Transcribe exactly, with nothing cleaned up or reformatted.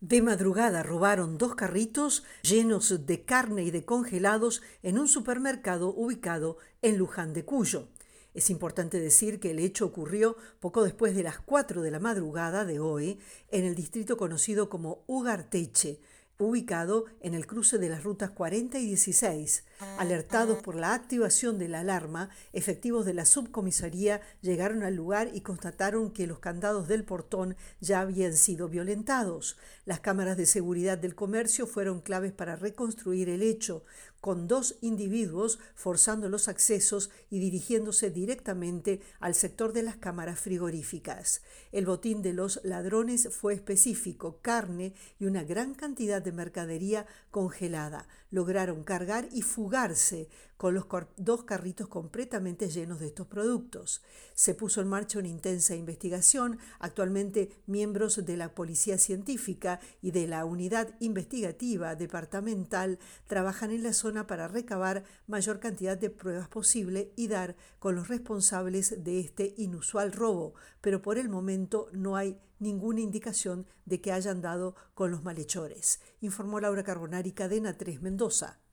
De madrugada robaron dos carritos llenos de carne y de congelados en un supermercado ubicado en Luján de Cuyo. Es importante decir que el hecho ocurrió poco después de las cuatro de la madrugada de hoy en el distrito conocido como Ugarteche, ubicado en el cruce de las rutas cuarenta y dieciséis. Alertados por la activación de la alarma, efectivos de la subcomisaría llegaron al lugar y constataron que los candados del portón ya habían sido violentados. Las cámaras de seguridad del comercio fueron claves para reconstruir el hecho, con dos individuos forzando los accesos y dirigiéndose directamente al sector de las cámaras frigoríficas. El botín de los ladrones fue específico: carne y una gran cantidad de mercadería congelada. Lograron cargar y fugarse con los dos carritos completamente llenos de estos productos. Se puso en marcha una intensa investigación. Actualmente, miembros de la Policía Científica y de la Unidad Investigativa Departamental trabajan en la zona para recabar mayor cantidad de pruebas posible y dar con los responsables de este inusual robo, pero por el momento no hay ninguna indicación de que hayan dado con los malhechores, informó Laura Carbonari, Cadena tres Mendoza.